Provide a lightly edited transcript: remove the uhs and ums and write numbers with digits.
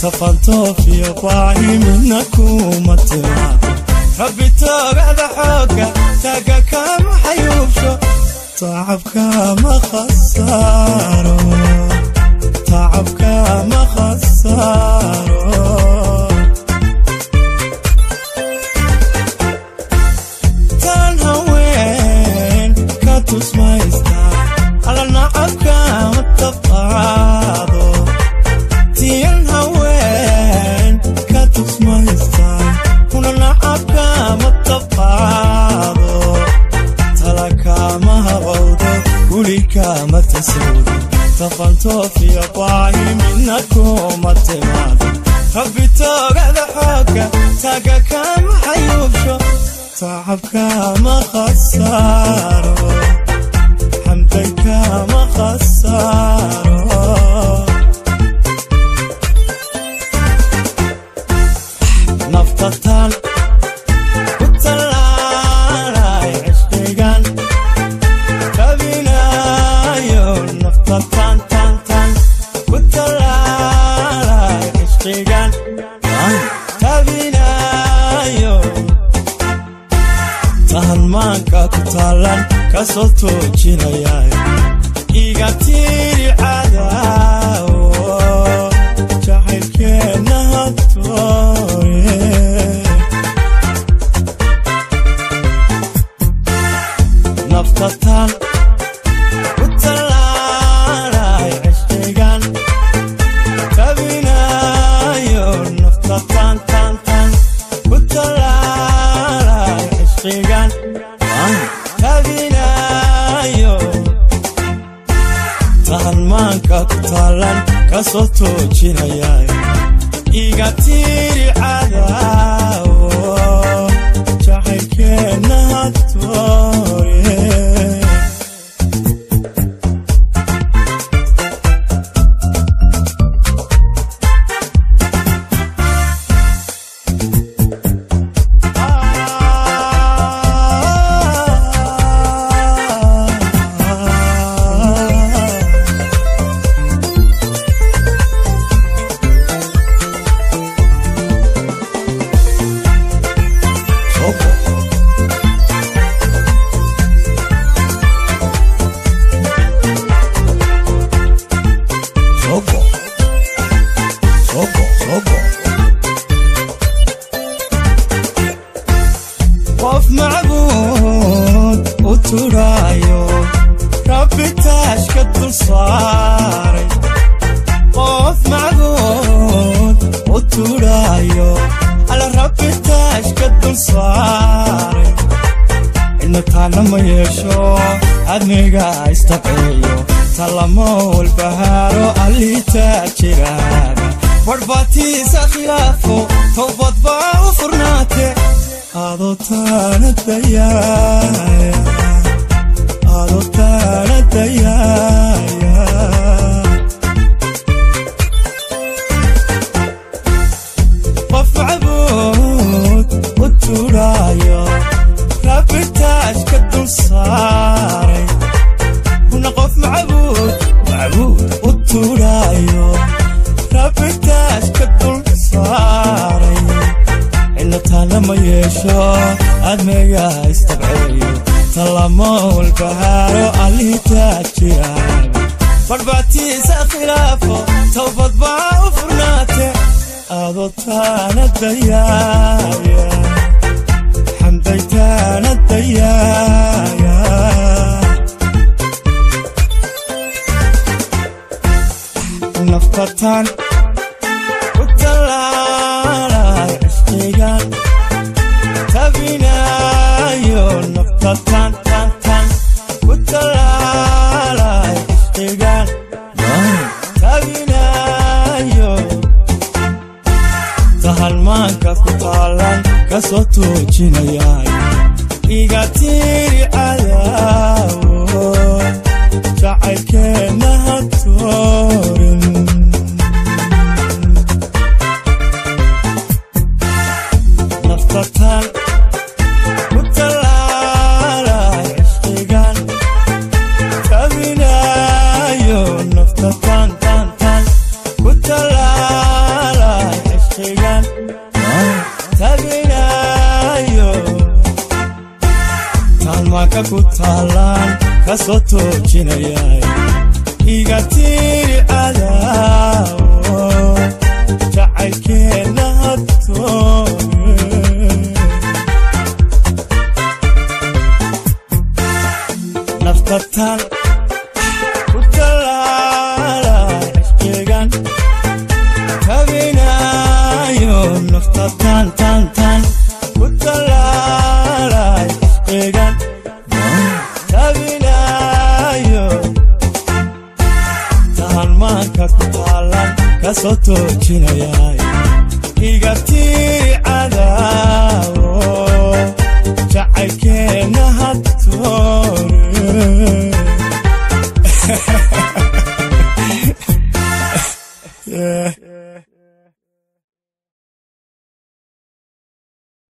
تفنطوفي وقاعي منكم متعب ربي توقع حقه تلقى كام حيوشو تعبك ما خساره تعبك ما خساره تنهوين كاتوس ما يستاهل على نعبك متفقاضو تنهوين كاتوس ما يستاهل هنا نعبك متفقاضو تلك ما هغوضو قوليك ما تسودو تفنطوفي وقاعي منكم متعب ربي توقع حقه تلقى كام حيوشو تعبك ما خساره حمدك ما خساره نفطتان وتلالاي عشقيقان تبينايو نفطتان تان تان وتلالاي عشقيقان تبينايو tahanmaanka ku taalan ka soo toojinayay iga tiri cadaawo jacaylkeena hatooye naftatan ku talaalay cishqigan tabinayo naftatan tan tan ku talaalay cishqigan tabinayo tahanmaanka ku taalan ka soo toojinayay iga tiri cadaawo jacaylkeena hatooye qof macbuud u turaayo rabbi taashka dul saaray qof macbuud u turaayo ala rabbi taashka dul saaray inna taana ma yeesho adniga istaqiyo talamo walbahaaro alita jiraaga warbaatiisa khilaafo towbad baa u furnaate adotana dayaya qof macbuud u turaayo rabbi taashka dul saaray kuna qof macbuud u turaayo rabbi taashka dul saaray taana ma yeesho admiga istabciyo talamo walbahaaro alita jiraaga warbaatiisa khilaafo towbad baa u furnaate adotana dayaya xamdaytaana dayaya naftatan tabinayo naftatan tan tan kutalaalay ishqigan tabinayo tahanmaanka ku taalan ka soo toojinayay iga tiri cadaawo jacaylkeena hatoorin naftatan kutalaalay cishqigan tabinayo naftatan tan tan kutalaalay tabinayo talmaka kutalan kasoto jinayay igatiri adawo jacaylkeena hadto naftatan kutalala ishkegan tabinayo naftatan tan kutalala ishkegan tabinayo talmaka kutalan kasoto jinayay igatiri adawo jacaylkeena hadto